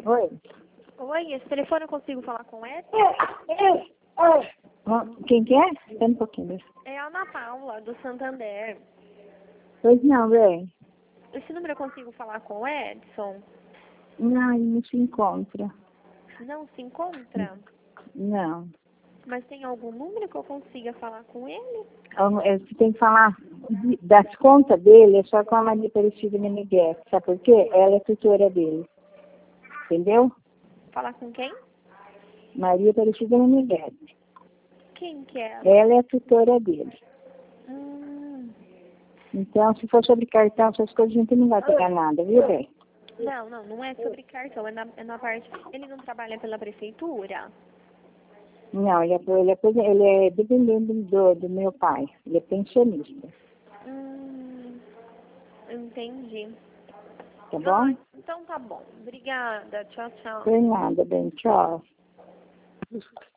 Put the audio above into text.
Oi. Oi, esse telefone eu consigo falar com o Edson? Quem que é? Espera um pouquinho. É a Ana Paula, do Santander. Pois não, bem. Esse número eu consigo falar com o Edson? Não, ele não se encontra. Não se encontra? Não. Mas tem algum número que eu consiga falar com ele? Você tem que falar das contas dele, é só com a Maria Aparecida Meneghetti. Sabe por quê? Ela é tutora dele. Entendeu? Falar com quem? Maria Aparecida Meneghetti. Quem que é? Ela é a tutora dele. Então, se for sobre cartão, essas coisas, a gente não vai pegar nada, viu, bem? Não é sobre cartão, é na parte... Ele não trabalha pela prefeitura? Não, ele é dependente do meu pai. Ele é pensionista. Entendi. Tá bom? Então tá bom. Obrigada. Tchau, tchau. Por nada, bem. Tchau.